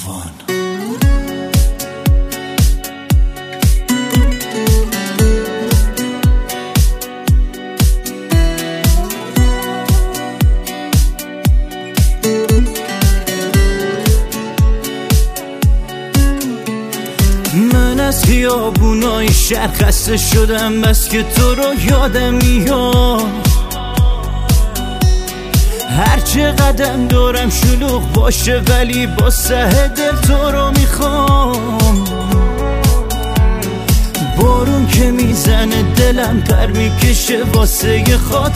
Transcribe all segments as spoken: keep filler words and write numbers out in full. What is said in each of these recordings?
کاروان. من از خیابونای شهر خسته شدم، بس که تو رو یادم میاد. هرچه قدم دارم شلوغ باشه، ولی با سه دل تو رو میخوام. بارون که میزنه دلم پر میکشه واسه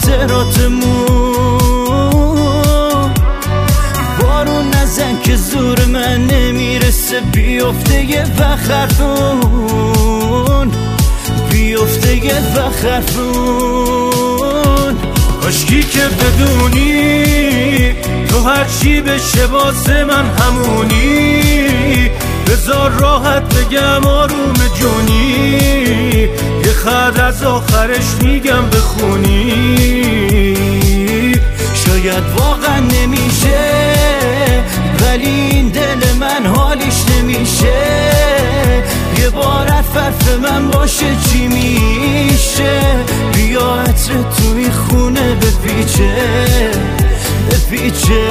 خاطراتمون. بارون نزن که زور من نمیرسه، بیفته یه وقت حرفون، بیفته یه وقت حرفون. کاشکی که بدونی تو هرچی بشه واسه من همونی. بذار راحت بگم آروم جونی، یه خط از آخرش میگم بخونی. شاید واقعا نمیشه، ولی این دل من حالیش نمیشه. یه بار حرف من باشه چی میشه؟ بیا عطر تو این خونه بپیچه بپیچه.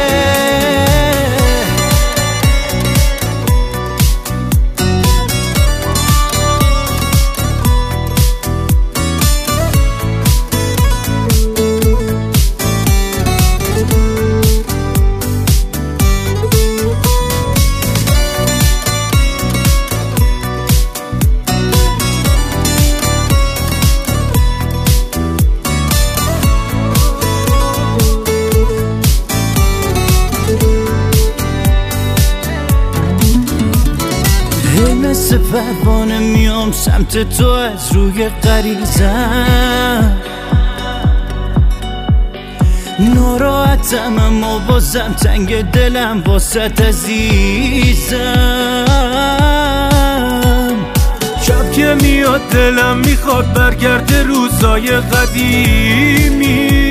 مثل پروانه میام سمت تو از روی غریزم. ناراحتم اما بازم تنگ دلم واسط عزیزم. شب که میاد دلم میخواد برگرده روزای قدیمی.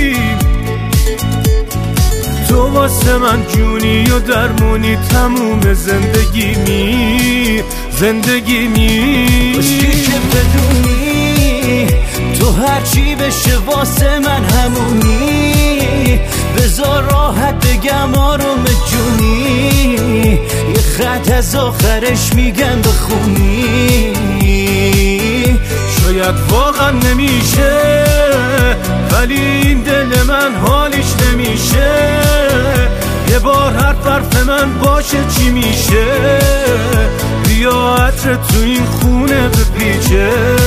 تو واسه من جونی و درمونی، تموم زندگی می زندگی می. کاشکی که بدونی تو هرچی بشه واسه من همونی. بذار راحت بگم آروم جونی، یه خط از آخرش میگم بخونی. شاید واقعا نمیشه، ولی این دل من حالیش نمیشه. یه بار حرف حرف من باشه چی میشه؟ بیا عطر تو این خونه بپیچه